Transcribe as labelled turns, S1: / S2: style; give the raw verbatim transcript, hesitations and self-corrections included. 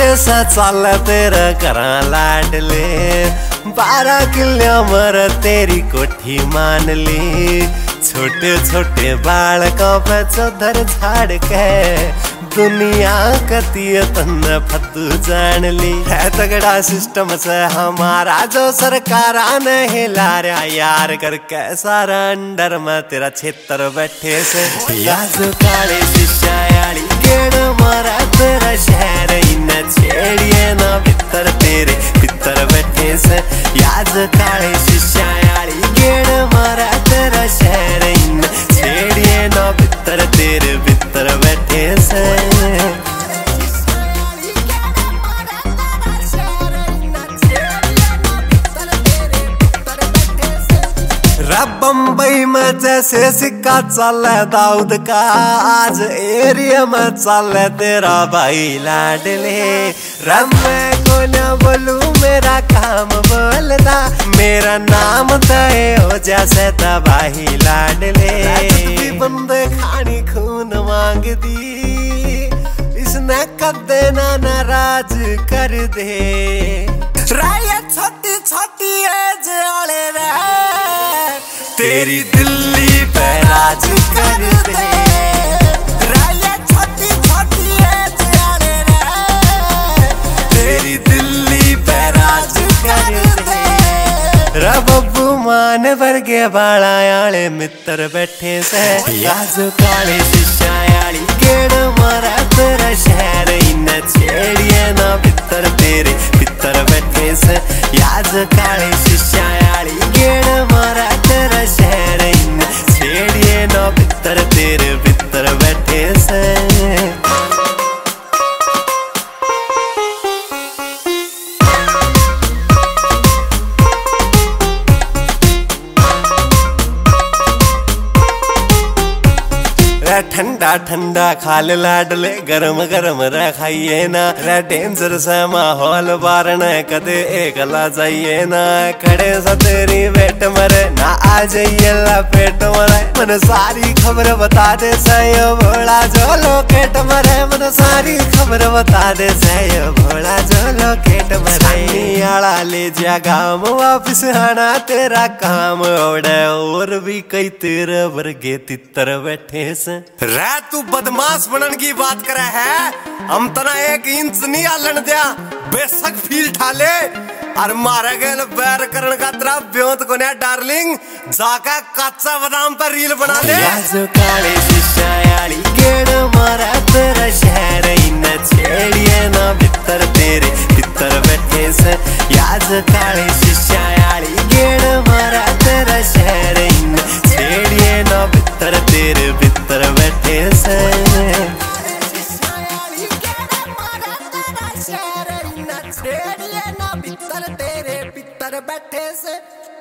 S1: सा चाल तेरा करा लाडले, बारह किलो मर तेरी कोठी मान ली। छोटे छोटे बालकों पे चौधर झाड़ के दुनिया कती तन फतू जान ली। है तगड़ा सिस्टम से हमारा जो सरकार ने हिला रहा यार, करके सारा अंडर में तेरा क्षेत्र बैठे से। याज काले शिष्यायाली गेड़ मारा तेरा शहर इन छेड़िए ना भीतर तेरे भीतर बैठे से। याज काले शिष्यायाली गेड़ मारा तेरा शहर इन छेड़िए ना भीतर तेरे भीतर बैठे से। बम्बई में जैसे सिक्का चल दाऊद का, आज एरिया में चल तेरा भाई लाडले। रब मैं को न बोलू मेरा काम बोलता, मेरा नाम तय हो जैसे तबाही लाडले। बंदे खानी खून मांग दी, इसने कब देना नाराज कर दे। राय छोटी छोटी एज वाले तेरी दिल्ली पे राज कर दे। राय छोटी छोटी एज वाले तेरी दिल्ली पे राज कर दे। रबब्बू मान वर्गे बाला आले मित्र बैठे से। याज काले शिष्यायाली गेड़ मारा तेरा शहर इन छेड़िए ना भीतर तेरे भीतर बैठे से। याज काले शिष्यायाली गेड़ मारा तेरा शहर इन छेड़िए ना भीतर तेरे भीतर बैठे से। ठंडा ठंडा खाल लाडले, गरम गरम रह खाइए ना। रे डेंजर सा माहौल बारण कदे एकला जाइए ना। खड़े सा तेरी वेट मरे ना आ जाइए ला पेट मरे। मन सारी खबर बता दे सही भोला जो लोकेट मरे। मन सारी खबर बता दे सही भोला जो लोकेट मरे। आला ले जा गाँव वापिस आना तेरा काम ओढ़े, और भी कई तेरे वर्गे तितर बैठे से। रे तू बदमाश बनन की बात करे है, हम तना एक इंच नहीं आलन दिया। बेशक फील ठाले और मारे गए बैर करन का तेरा ब्योंत को ना डार्लिंग, जाका कच्चा बादाम पर रील बना ले। याज काले शिष्यायाली गेड़ मारा तेरा शहर इन छेड़िए ना भीतर तेरे भीतर बैठे से। याज काले शिष्यायाली गेड़ मारा तेरा शहर इन छेड़िए ना भीतर तेरे भीतर बैठे से। छेड़िए ना भीतर तेरे भीतर बैठे से।